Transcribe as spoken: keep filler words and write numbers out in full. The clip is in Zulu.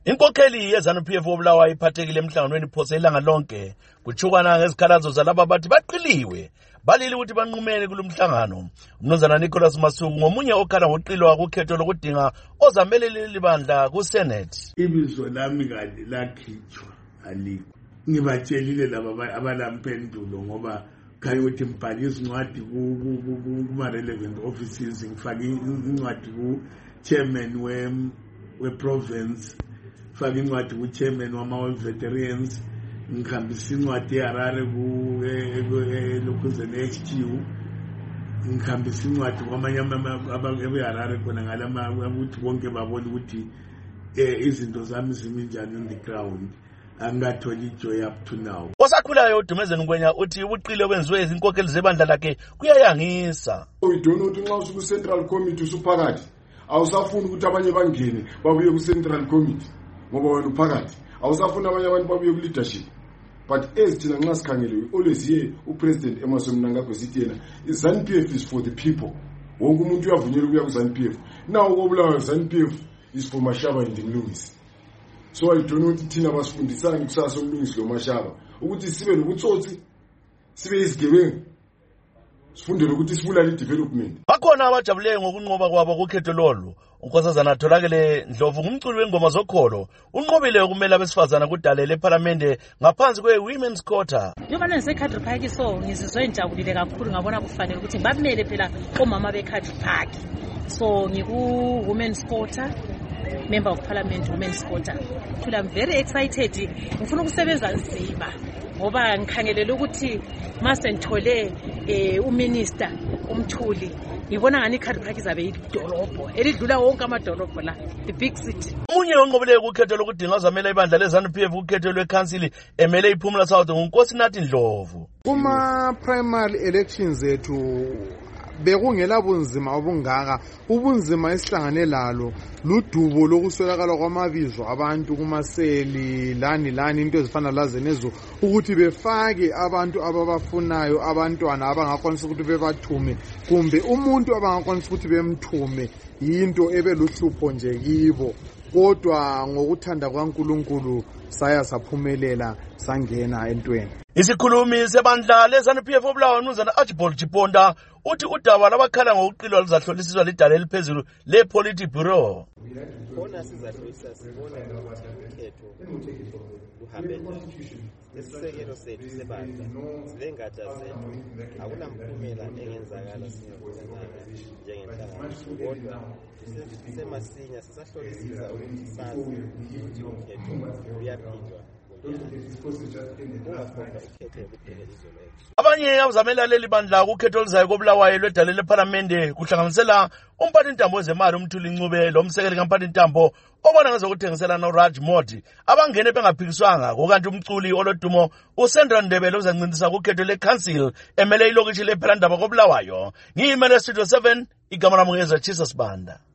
Inkokheli ye-ZANU-P F koBulawayo iphathekile emhlanganweni phose ilanga lonke kuchukana ngezikhalazo zalaba bathi baqiliwe balile ukuthi banqumene kulomhlangano. Umnumzana Nicholas Masuku ngomunye okhala ngoqilwa kukhetho lokudinga ozamele leli bandla ku-Senate. Ibizo lami kade lakhitshwa alikho. Ngibatshelile laba abalampendulo ngoba kayothi mbhalisa incwadi kuma-relevant offices, ngifake incwadi ku-chairman we-province, ngifake incwadi ku-chairman wama-veterans, ngihambisa incwadi eHarare ku-Lokuzene H Q, ngihambisa incwadi kwamanye abeHarare khona ngalama ukuthi bonke babone ukuthi izinto zami zimi njani on the ground. Angatholi joy up to now. Osakhulayo uDumezeni Ngwenya uthi ubuqile obenziwe izinkokheli zebandla lakhe kuyayangisa. We don't know ukuthi nxa usuku central committee usuphakathi awusafuni ukuthi abanye bangene babuye ku central committee ngoba wena uphakathi awusafuni abanye abantu babuye ku leadership. But as thina nxa sikhangele we always hear upresident Emmerson Mnangagwa sithi yena ZANU-P F is for the people. Wonke umuntu uyavunyelwa ukuya ku ZANU-P F. Now koBulawayo ZANU-P F is for Mashaba and Mlungisi. So I don't know ukuthi thina basifundisana kusasa umlungisi lo Mashaba ukuthi sibe nokutsotsi sibe isigebengu sifunde ukuthi sibulala i-development. Bakhona abajabule ngokunqoba kwabo kukhetho lolu. Unkosazana Atholakele Ndlovu ngumculi wengoma zokholo unqobile ukumela abesifazana kudalele eParliament ngaphansi kwe-Women's Quota. Njengoba ngiseCadre Park so ngizizwe ngijabulile kakhulu ngabona kufanele ukuthi ngibamele phela omama beCadre Park. So ngiku-Women's Quota, Member of Parliament, Women's Quota. I'm very excited. Ngifuna ukusebenza nzima ngoba ngikhangelele ukuthi mase ngithole eh uminister umthuli ngibona ngani iCadre Park izabe idolobho elidlula wonke amadolobho la, the big city. Umunye onqobile ukhetho lokudinga ozamela ibandla leZANU-P F ukhetho lweCouncil emele iPhumula South nguNkosinathi Ndlovu. Kuma primary elections ethu bekungela bunzima obungaka. Ubunzima esihlangane lalo ludubo lokuswelakala kwamabizo abantu kumaseli lani lani into ezifana laze nezo ukuthi befake abantu ababafunayo abantwana abangakwanisa ukuthi bebathume kumbe umuntu abangakwanisa ukuthi bemthume into ebeluhlupho nje kibo, kodwa ngokuthanda kwaNkulunkulu saya saphumelela sangena entweni. Isikhulumi sebandla leZANU-P F koBulawayo uMnumzana Archibald Chiponda uthi udaba labakhala ngokuqilwa luzahlolisiswa lidale eliphezulu le-Politburo. Khona sizahlolisisa sibone ukuthi ukhetho kuhambe isisekelo sethu sebandla silengatsha zethu akunamphumela engenzakala singakhulumanga njengenhlangano, kodwa semasinya sisahlolisisa ukuthi sazi ukuthi ukhetho uyaphindwa. Abanye abazamela leli bandla kukhetho oluzayo koBulawayo lwedale leParliament kuhlanganisela umphathintambo wezemali uMthuli Ncube lo msekeli kamphathintambo obona ngezokuthengisela noRaj Modi abangene bengaphikiswanga, kokanti umculi olodumo uSandra Ndebele uzancindisa kukhetho leCouncil emele ilokishi lePhelandaba koBulawayo. Ngiyimele Studio seven igama lami ngeza Jesus Banda.